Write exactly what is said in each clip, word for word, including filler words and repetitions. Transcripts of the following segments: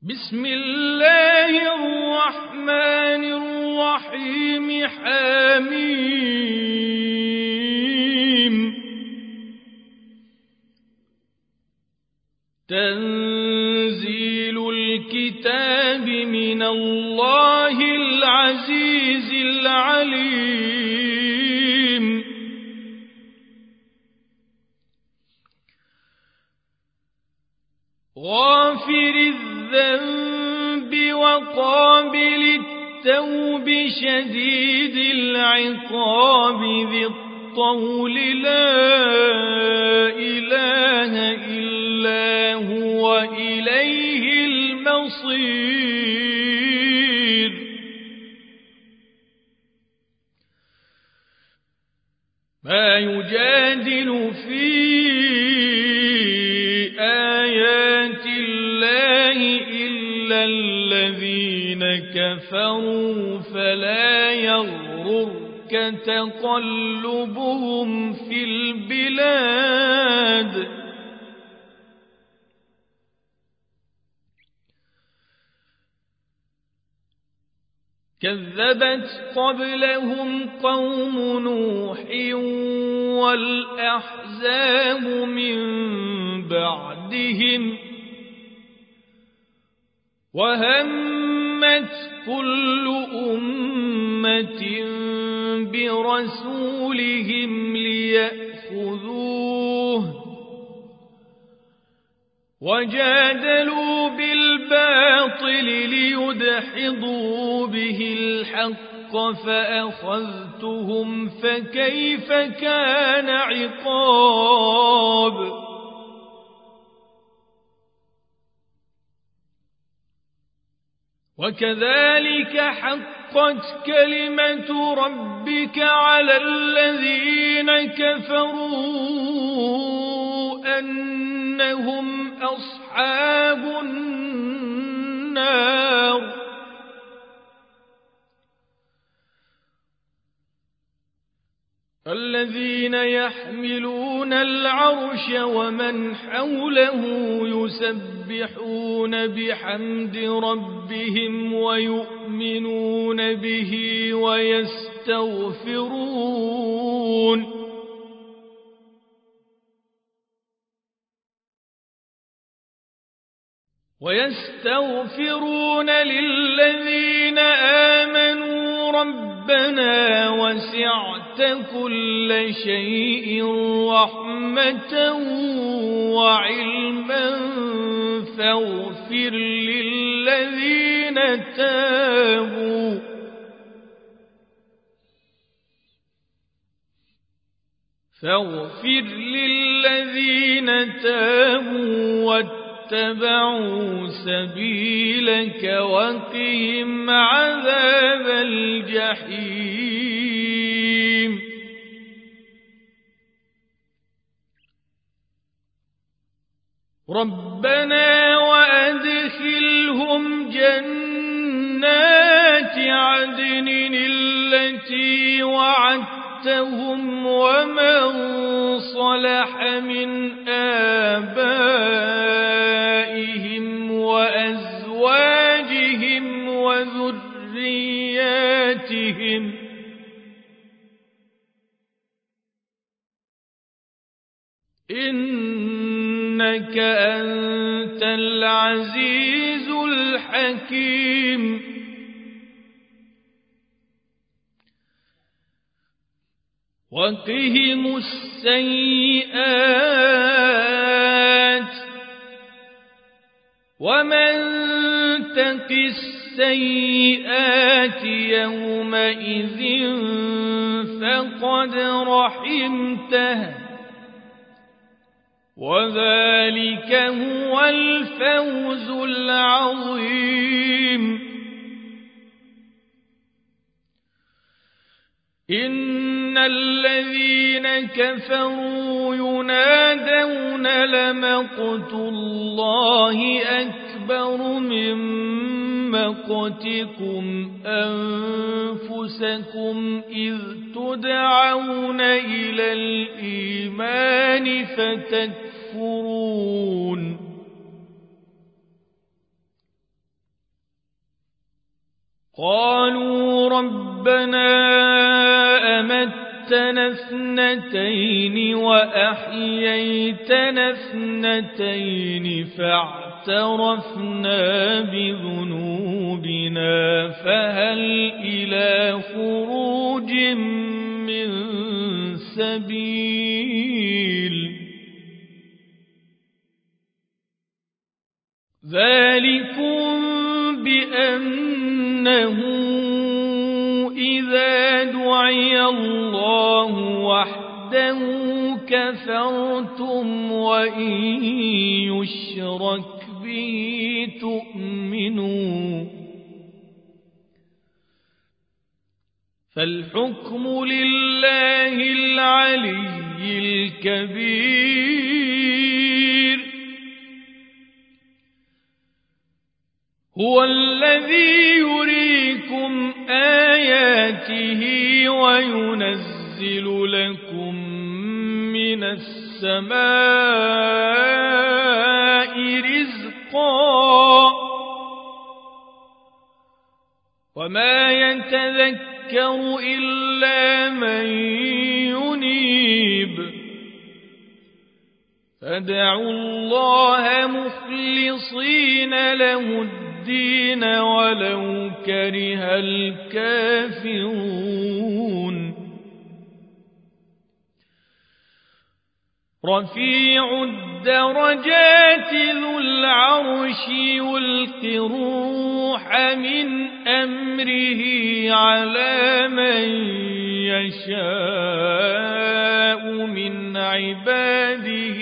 بسم الله الرحمن الرحيم حميم تنزيل الكتاب من الله العزيز العليم غافر الذنب وقابل التوب شديد العقاب ذي الطول لا إله إلا هو إليه المصير ما يجادل في آيات الله إلا الذين كفروا فلا يغررك تقلبهم في البلاد كذبت قبلهم قوم نوح والأحزاب من بعدهم وهمت كل أمة برسولهم ليأخذوه وجادلوا بالباطل ليدحضوا به الحق فأخذتهم فكيف كان عقاب وكذلك حقت كلمة ربك على الذين كفروا أنهم أصحاب النار الذين يحملون العرش ومن حوله يسبحون بحمد ربهم ويؤمنون به ويستغفرون ويستغفرون للذين آمنوا ربنا وسعت كل شيء رحمة وعلما فاغفر للذين تابوا فاغفر للذين تابوا واتبعوا سبيلك وقهم عذاب الجحيم ربنا وأدخلهم جنات عدن التي وعدتهم ومن صلح من آبائهم وأزواجهم وذرياتهم إنك أنت العزيز الحكيم وقهم السيئات ومن تق السيئات يومئذ فقد رحمته وذلك هو الفوز العظيم إن الذين كفروا ينادون لمقت الله أكبر من مقتكم أنفسكم إذ تدعون إلى الإيمان فتكفرون قالوا ربنا أمتنا اثنتين وأحييتنا اثنتين فاعترفنا بذنوبنا فهل إلى خروج من سبيل ذلكم بأنه إذا دعي الله وحده كفرتم وإن يشرك به تؤمنوا فالحكم لله العلي الكبير هو الذي يريكم آياته وينزل لكم من السماء رزقا وما يتذكر إلا من ينيب فادعوا الله مخلصين له الدين ولو كره الكافرون رفيع الدرجات ذو العرش يلقي الروح من أمره على من يشاء من عباده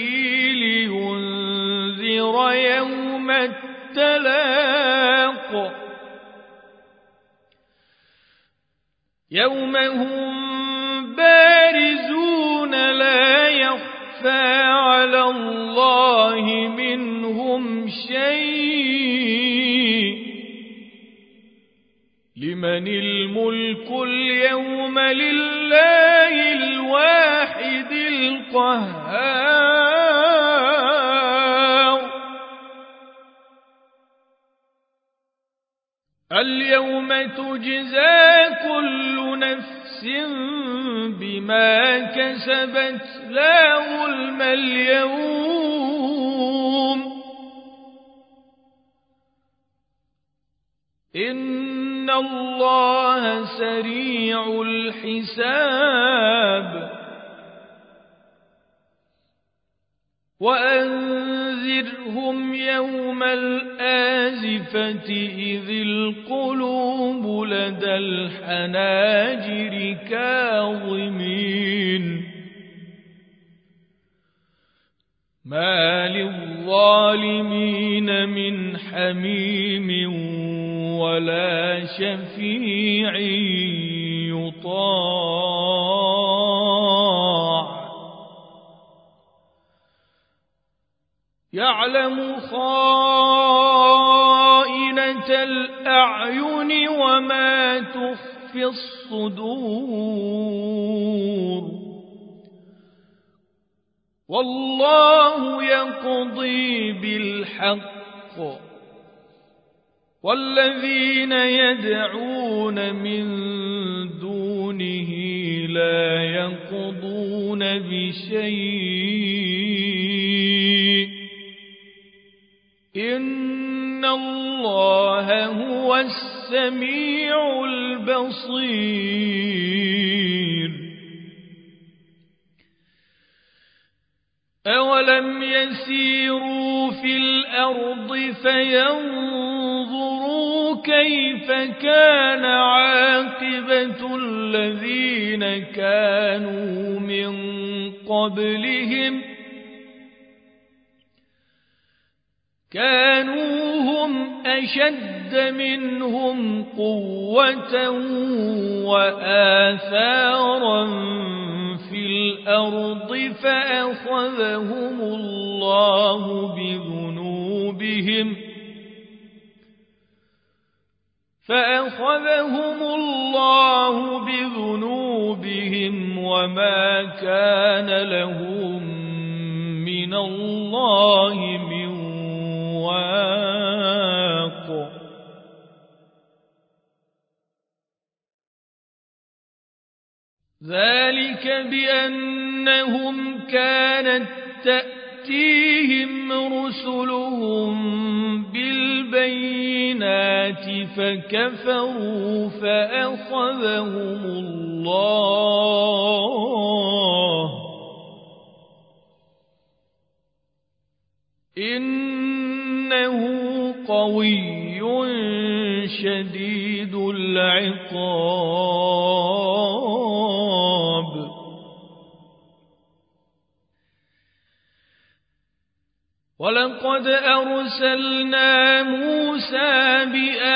لينذر يوم التلاق يوم هم بارزون لا يخفى على الله منهم شيء لمن الملك اليوم لله الواحد القهار اليوم تجزى كل نفس بما كسبت لا ظلم اليوم إن الله سريع الحساب وأنذرهم يوم الآزفة إذ القلوب لدى الحناجر كاظمين ما للظالمين من حميم ولا شفيع يطاع يعلم خائنة الأعين وما تخفي الصدور والله يقضي بالحق والذين يدعون من دونه لا يقضون بشيء إن الله هو السميع البصير أولم يسيروا في الأرض فينظروا كيف كان عاقبة الذين كانوا من قبلهم كانوا هم أشد منهم قوة وآثارا في الأرض فأخذهم الله بذنوبهم فأخذهم الله بذنوبهم وما كان لهم من الله من واق ذلك بأنهم كانت تأتيهم رسلهم بالبينات فكفروا فأخذهم الله إنه قوي شديد العقاب ولقد أرسلنا موسى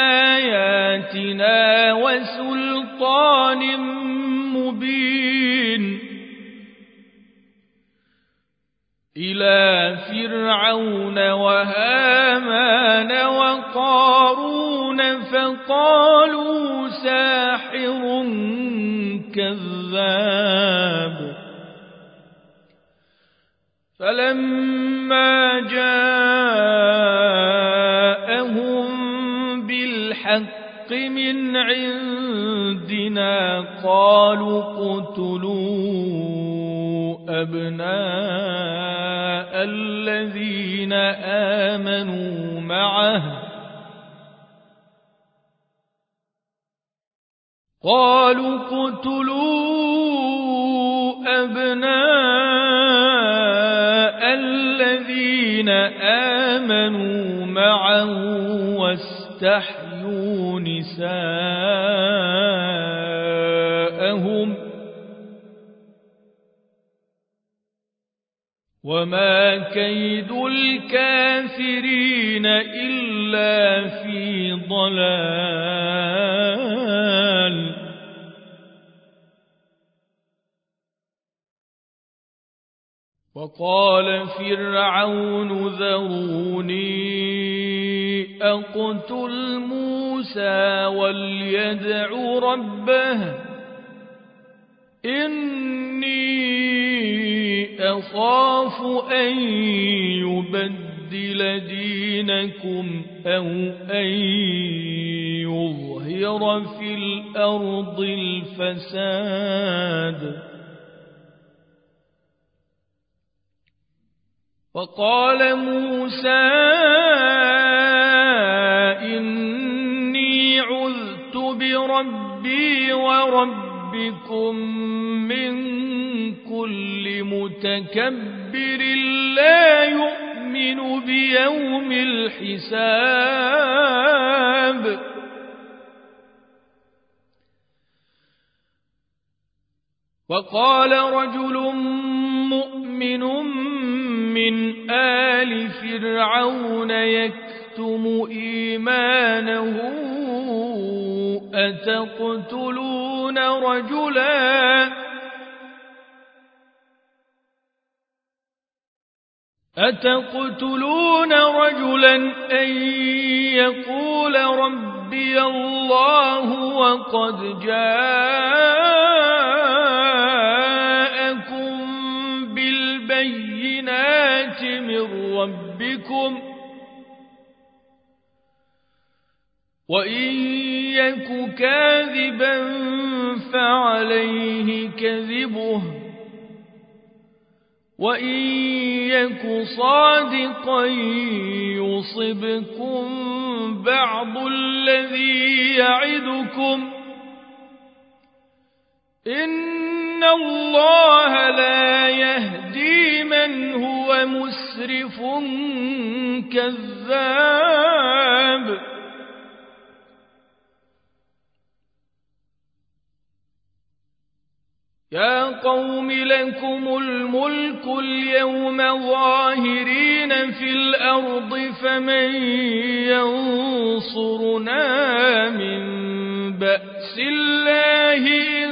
بآياتنا وسلطان مبين إلى فرعون وهامان وقارون فقالوا ساحر كذاب فلما جاءهم بالحق من عندنا قالوا اقتلوا أبناء الذين آمنوا معه قالوا اقتلوا أبناء الذين آمنوا معه واستحيوا نساءهم وما كيد الكافرين إلا في ضلال وقال فرعون ذروني أقتل موسى وليدع ربه إني أخاف أن يبدل دينكم أو أن يظهر في الأرض الفساد وقال موسى إني عذت بربي وربكم من كل متكبر لا يؤمن بيوم الحساب وقال رجل مؤمن من آل فرعون يكتم إيمانه أتقتلون رجلا أتقتلون رجلا أن يقول ربي الله وقد جاءكم بالبينات من ربكم وإن يك كاذبا فعليه كذبه وإن يك صادقا يصبكم بعض الذي يعدكم إن الله لا يهدي من هو مسرف كذاب يا قوم لكم الملك اليوم ظاهرين في الأرض فمن ينصرنا من بأس الله إن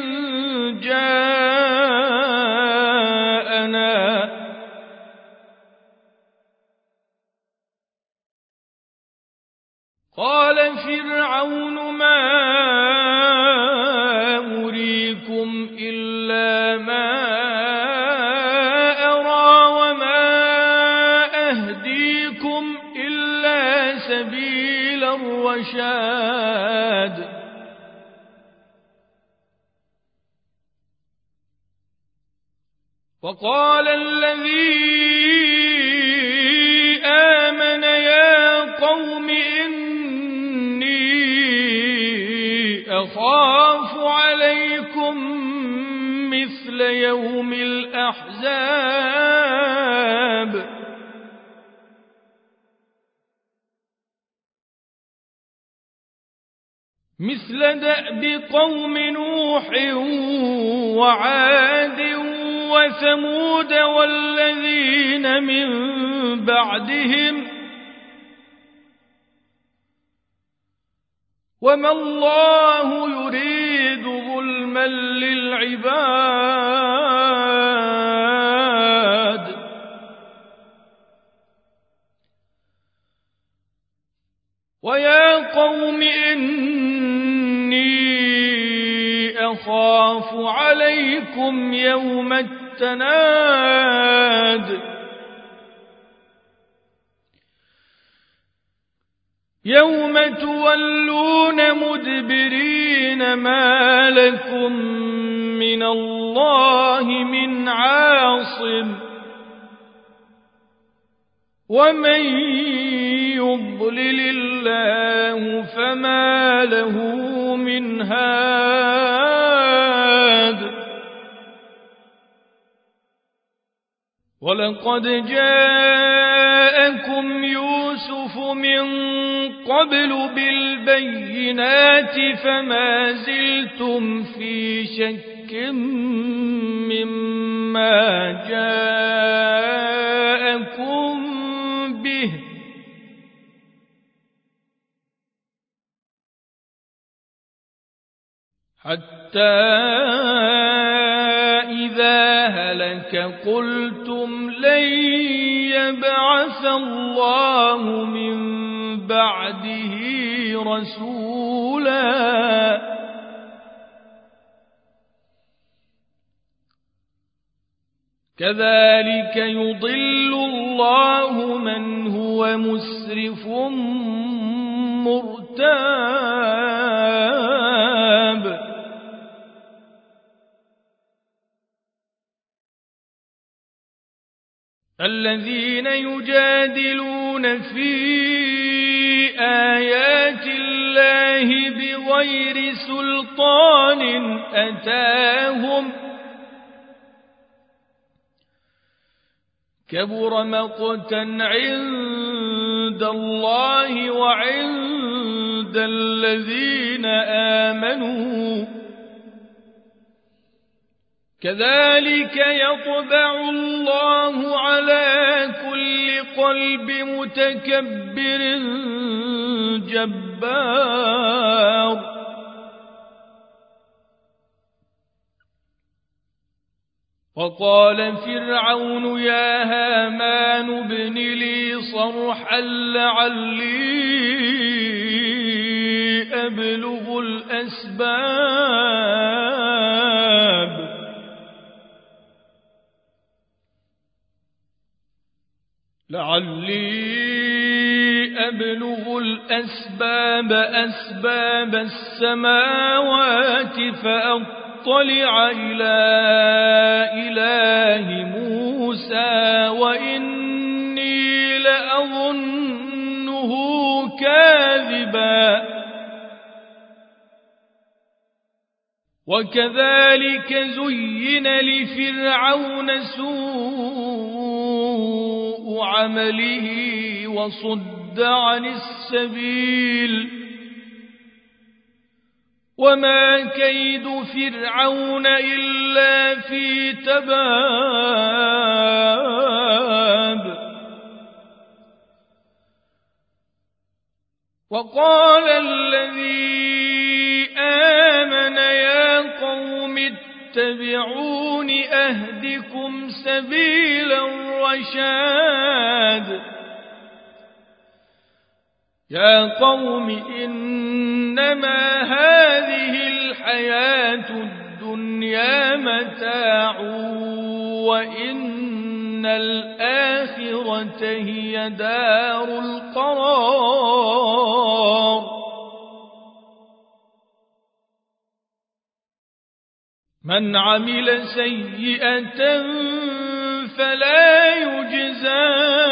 جاءنا قال فرعون ما أريكم إلا ما أرى وما أهديكم إلا سبيل الرشاد وقال الذي آمن يا قوم إني أخاف عليكم مثل يوم الأحزاب مثل دأب قوم نوح وعاد وثمود والذين من بعدهم وما الله يريد ظلما للعباد ويا قوم إني أخاف عليكم يوم التناد يوم تولون مدبرين ما لكم من الله من عاصم ومن يضلل الله فما له من هاد ولقد جاءكم يوسف من قبل بالبينات فما زلتم في شك مما جاءكم به حتى إذا هلك قلتم لن يبعث الله من بعده رسولا كذلك يضل الله من هو مسرف مرتاب الذين يجادلون في آيات الله بغير سلطان أتاهم كبر مقتا عند الله وعند الذين آمنوا كذلك يطبع الله على كل قلب متكبر جبار وقال فرعون يا هامان ابن لي صرحا لعلي أبلغ الأسباب لعلي أبلغ الأسباب أسباب السماوات فأطلع إلى إله موسى وإني لأظنه كاذبا وكذلك زين لفرعون سوء عمله وصد عن السبيل وما كيد فرعون إلا في تباب وقال الذي آمن يا قوم اتبعون أهدكم سبيل الرشاد يا قوم إنما هذه الحياة الدنيا متاع وإن الآخرة هي دار القرار من عمل سيئة فلا يجزى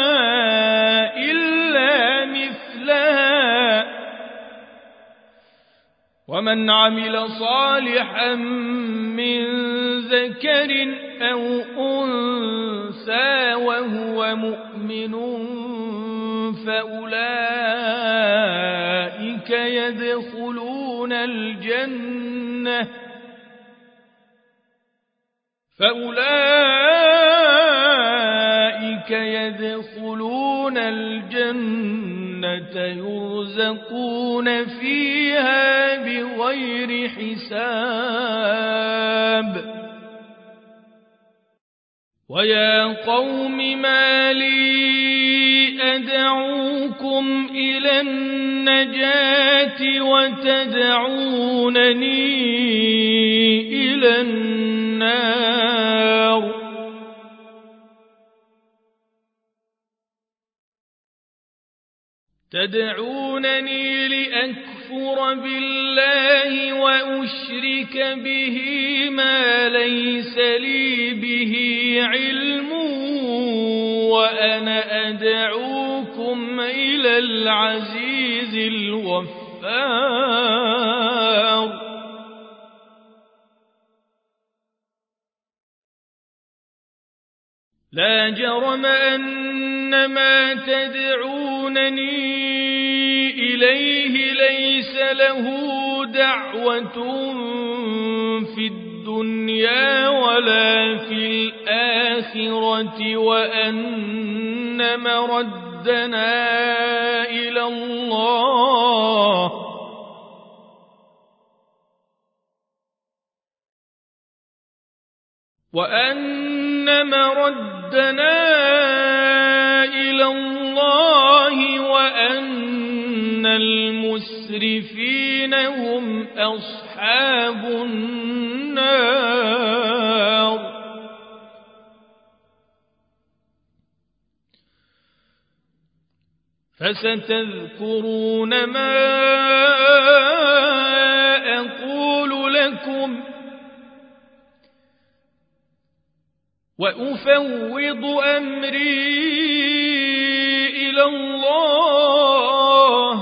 إلا مثلها ومن عمل صالحا من ذكر أو أنثى وهو مؤمن فأولئك يدخلون الجنة فأولئك يدخلون الجنة يرزقون فيها بغير حساب ويا قوم ما لي أدعوكم إلى النجاة وتدعونني إلى النار تدعونني لأكفر بالله وأشرك به ما ليس لي به علم وأنا أدعوكم إلى العزيز الغفار لا جرم أن ما تدعونني إليه ليس له دعوة في الدنيا ولا في الآخرة وأن مردنا إلى الله وأن مردنا إلى الله وأن المسرفين هم أصحاب النار فستذكرون ما أقول لكم وأفوض أمري إلى الله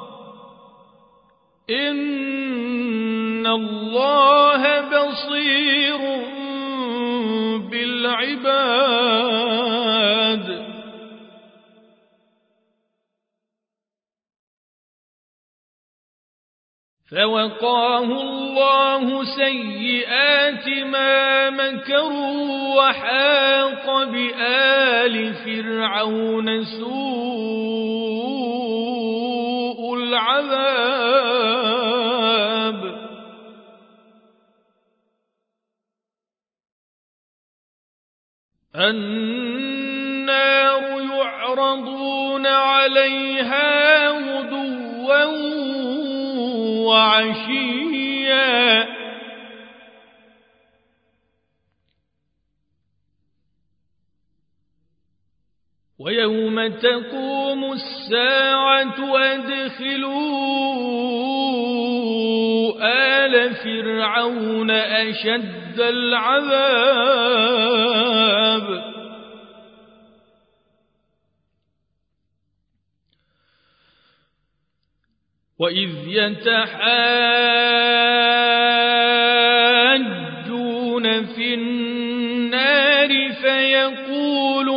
إن الله بصير بالعباد فوقاه الله سيئات ما مكروا وحاق بآل فرعون سوء العذاب النار يعرضون عليها غدوا وعشيا ويوم تقوم الساعة أدخلوا آل فرعون أشد العذاب وإذ يتحاجون في النار فيقول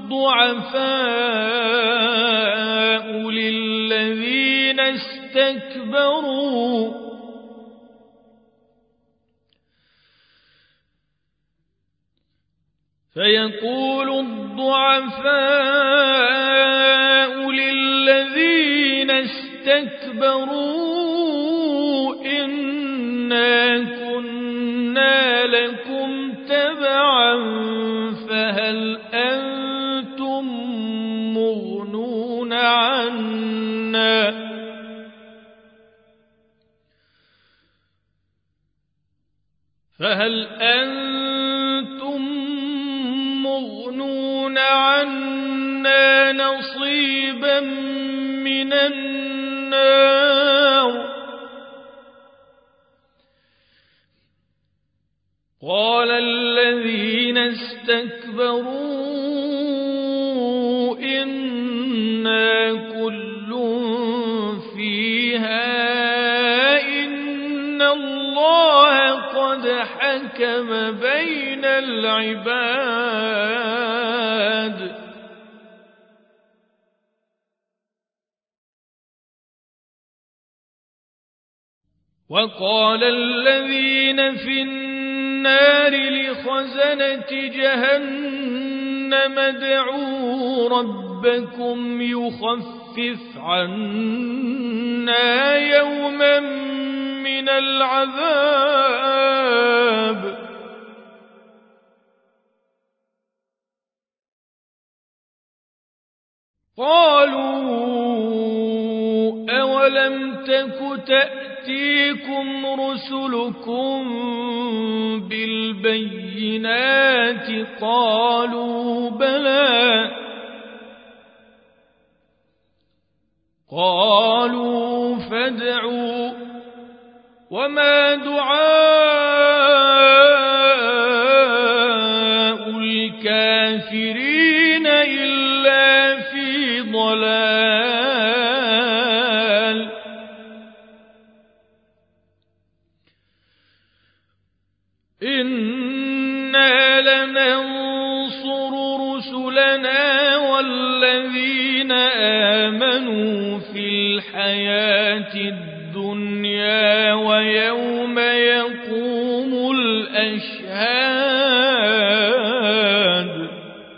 الضعفاء للذين استكبروا فيقول الضعفاء للذين استكبروا إنا كنا لكم تبعا فهل أنتم مغنون عنا فهل أنتم مغنون عنا نصيبا من النار قال الذين استكبروا إنا كل فيها إن الله قد حكم بين العباد وقال الذين في النار لخزنة جهنم ادعوا ربكم يخفف عنا يوما من العذاب قالوا أولم تك تأتيكم رسلكم بالبينات قالوا بلى قالوا فادعوا وما دعاء الكافرين إلا في ضلال إنا لننصر رسلنا والذين آمنوا في الحياة الدنيا ويوم يقوم الأشهاد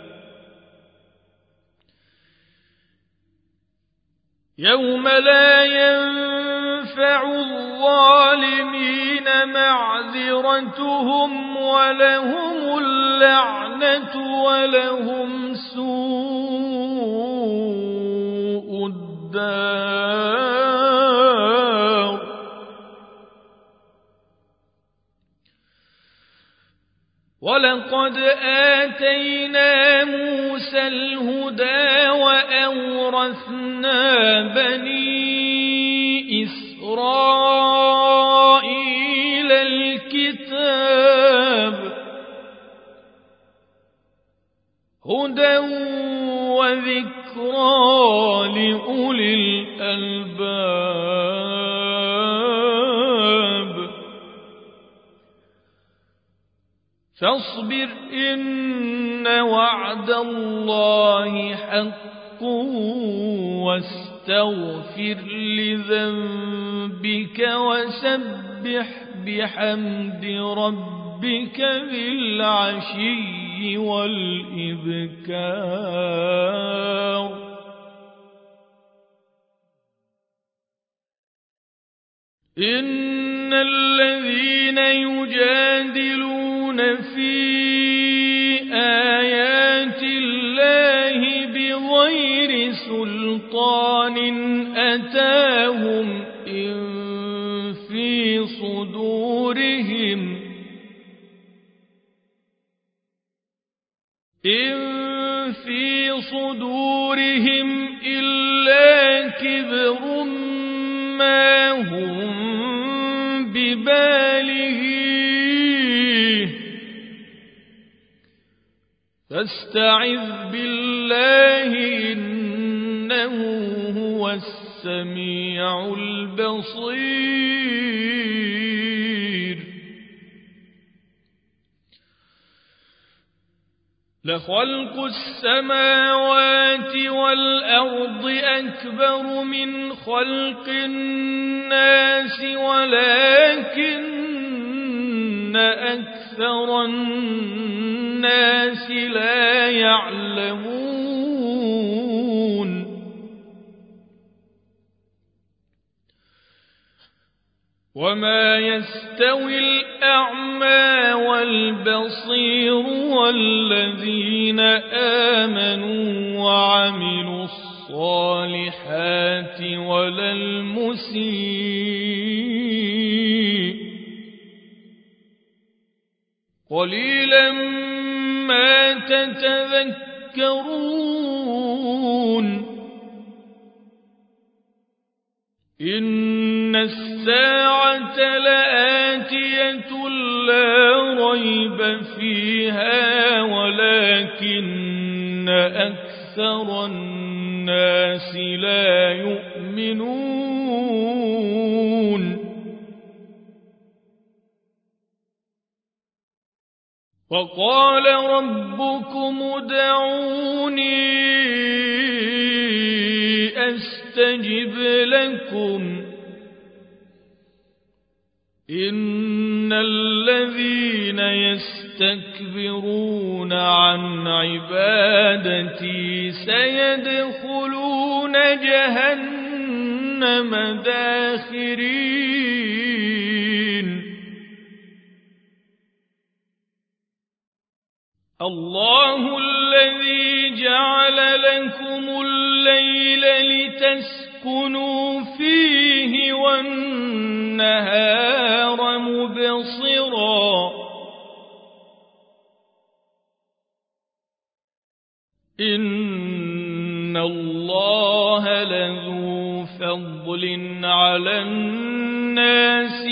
يوم لا ينفع الظالمين معذرتهم ولهم اللعنة ولهم سوء الدار ولقد آتينا موسى الهدى وأورثنا بني إسرائيل الكتاب هدى وذكرى لأولي الألباب فاصبر إن وعد الله حق واستغفر لذنبك وسبح بحمد ربك بالعشي والإبكار إن الذين يجادلون في آيات الله بغير سلطان أتاهم إن في صدورهم إن في صدورهم إلا كبر ما هم بباله فاستعذ بالله إنه هو السميع البصير لخلق السماوات والأرض أكبر من خلق الناس ولكن أكثر الناس لا يعلمون وما يستوي الأعمى والبصير والذين آمنوا وعملوا الصالحات ولا المسيء قليلا ما تتذكرون إن الساعة لآتية آتية لا ريب فيها ولكن أكثر الناس لا يؤمنون وقال ربكم ادعوني أستجب لكم إن الذين يستكبرون عن عبادتي سيدخلون جهنم داخرين الله الذي جعل لكم الليل لتسكنوا فيه والنهار مبصرا إن الله لذو فضل على الناس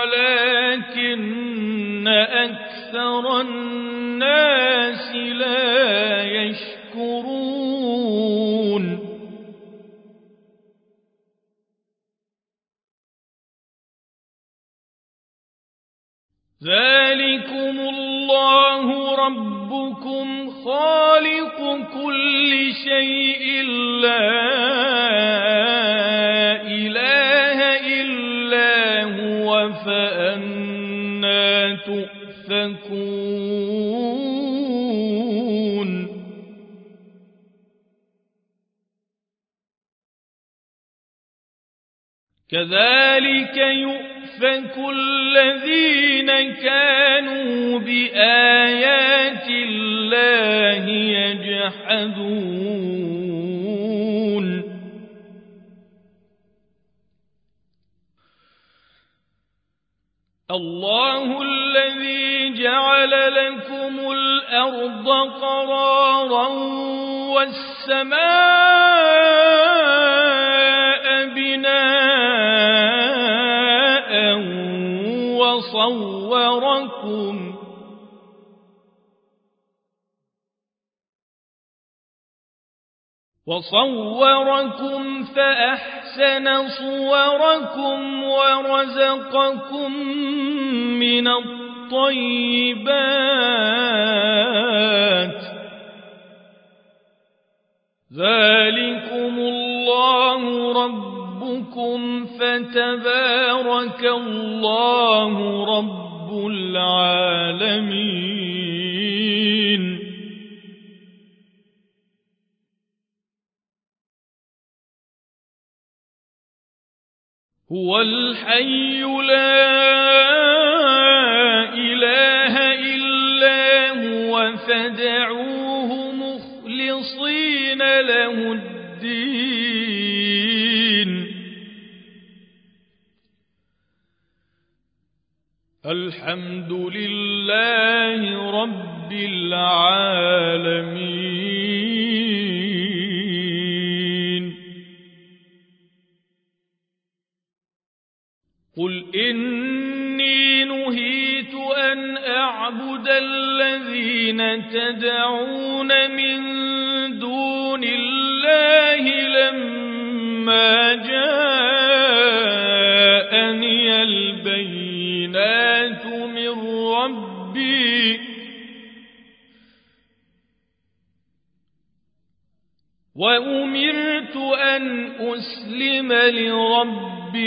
ولكن أكثر الناس لا يشكرون ذلكم الله ربكم خالق كل شيء لا إله إلا هو فأنى تؤفكون كذلك يؤفك الذين كانوا بآيات الله يجحدون الله الذي جعل لكم الأرض قرارا والسماء بناء وصوركم وصوركم فأحسن صوركم ورزقكم من الطيبات ذلكم الله ربكم فتبارك الله رب العالمين هو الحي لا إله إلا هو فادعوه مخلصين له الدين الحمد لله رب العالمين قل إني نهيت أن أعبد الذين تدعون من دون الله لما جاءني البينات من ربي وأمرت أن أسلم لرب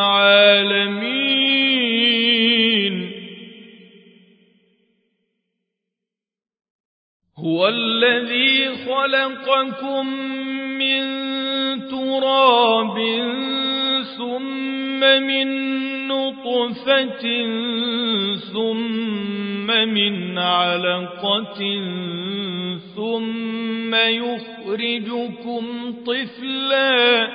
العالمين هو الذي خلقكم من تراب ثم من نطفة ثم من علقة ثم يخرجكم طفلا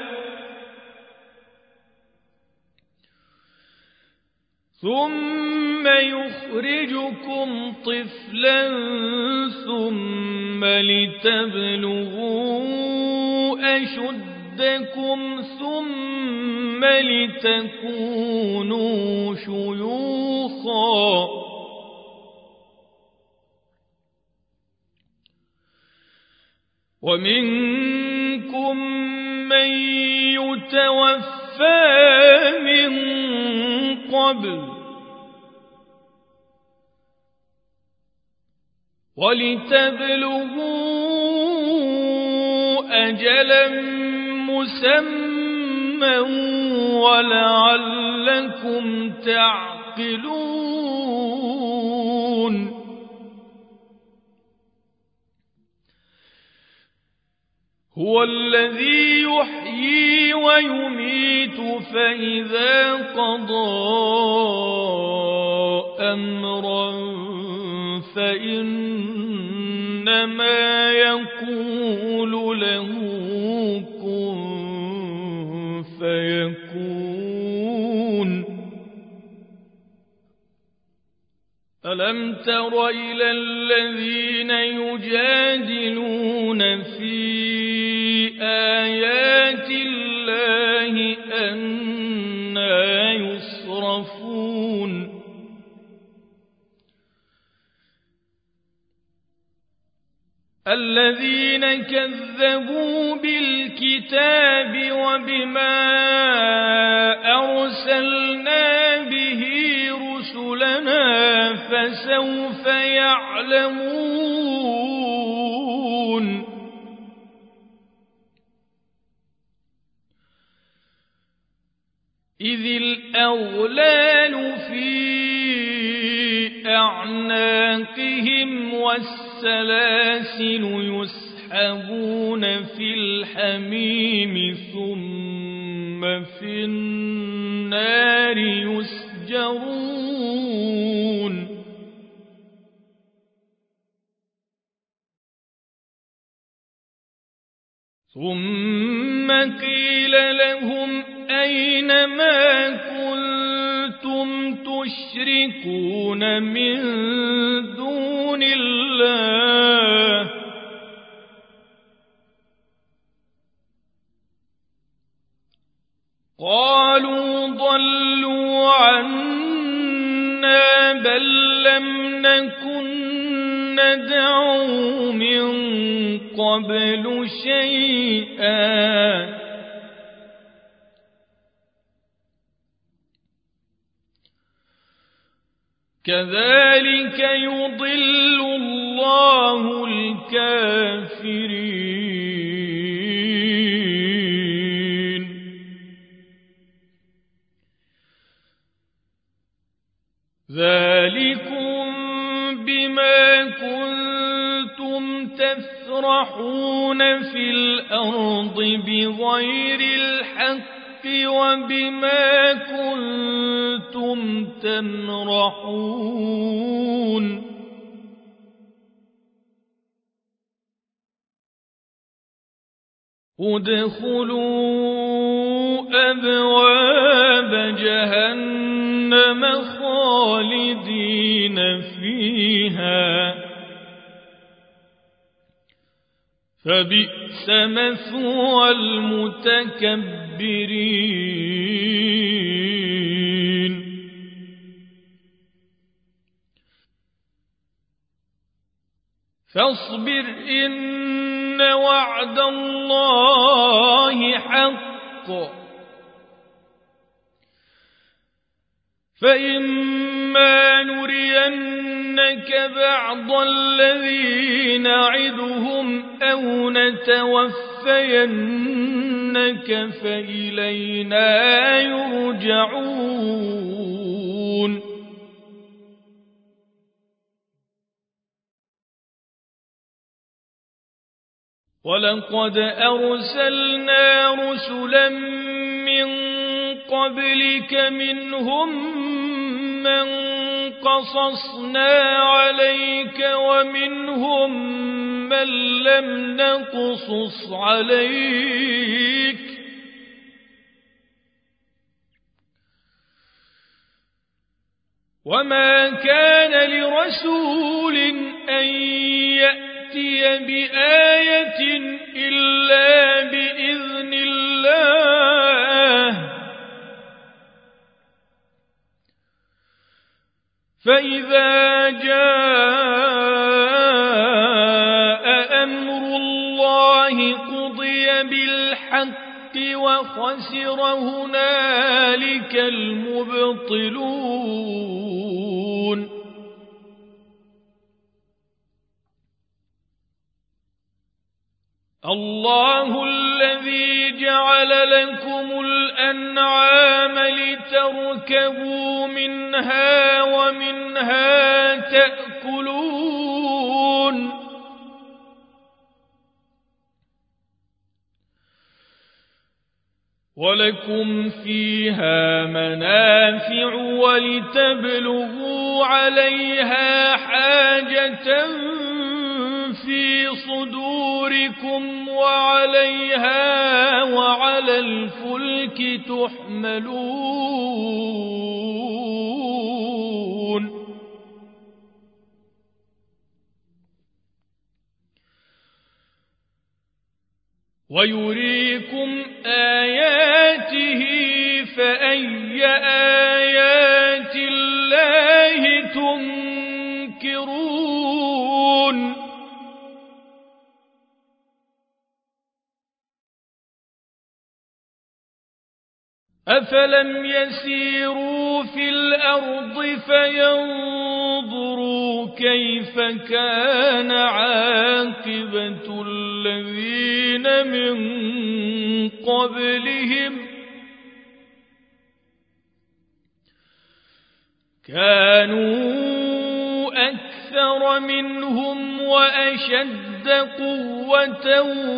ثم يخرجكم طفلا ثم لتبلغوا أشدكم ثم لتكونوا شيوخا نفورا ومنكم من يتوفى من قبل ولتبلغوا أجلا مسمى ولعلكم تعقلون هو الذي يحيي ويميت فإذا قضى أمرا فإنما يقول له كن فيكون ألم تر إلى الذين يجادلون في آيات الله أنى يصرفون الذين كذبوا بالكتاب وبما أرسلنا به رسلنا فسوف يعلمون إذ الأغلال في أعناقهم والسلاسل يسحبون في الحميم ثم في النار يسجرون ثم قيل لهم أين ما كنتم تشركون من دون الله قالوا ضلوا عنا بل لم نكن ندعو من قبل شيئا كذلك يضل الله الكافرين ذلكم بما كنتم تفرحون في الأرض بغير الحق وبما كنتم تمرحون ادخلوا أبواب جهنم خالدين فيها فبئس مثوى المتكبرين فاصبر إن وعد الله حق فإما نرينك بعض الذي نعدهم أو نتوفينك فإلينا يرجعون ولقد أرسلنا رسلا من قبلك منهم من قصصنا عليك ومنهم من لم نقصص عليك وما كان لرسول أن يأتي بآية إلا بإذن الله فإذا جاء أمر الله قضي بالحق وخسر هنالك المبطلون الله الذي جعل لكم الأنعام لتركبوا منها ومنها تأكلون ولكم فيها منافع ولتبلغوا عليها حاجة في صدوركم وعليها وعلى الفلك تحملون ويريكم آياته فأي آيات الله تنكرون أفلم يسيروا في الأرض فينظروا كيف كان عاقبة الذين من قبلهم كانوا أكثر منهم وأشد قوة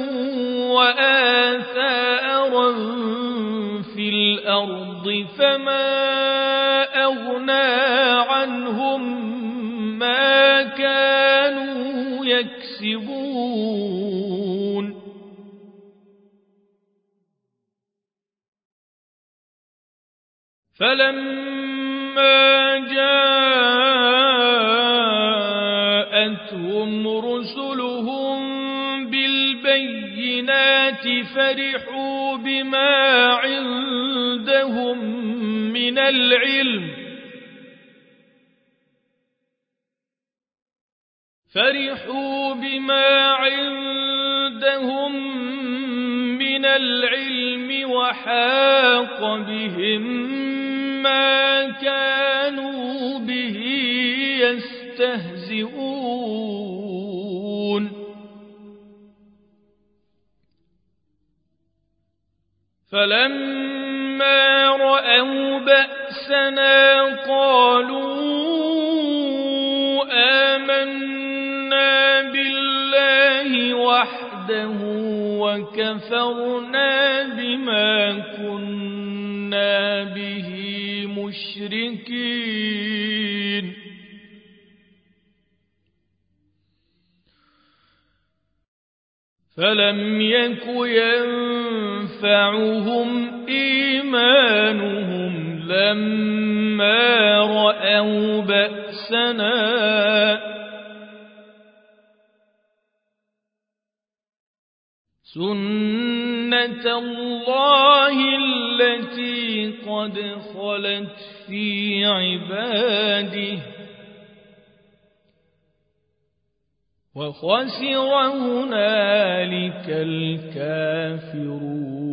وآثارا في الأرض فما أغنى عنهم ما كانوا يكسبون فلما جاءتهم رسلهم بالبينات فرحوا بما عندهم من العلم فرحوا بما عندهم من العلم وحاق بهم ما كانوا به يستهزئون فلما رأوا بأسنا قالوا آمنا بالله وحده وكفرنا بما كنا به مشركين فلم يك ينفعهم إيمانهم لما رأوا بأسنا سنة الله التي قد خلت في عباده وخسر هنالك الكافرون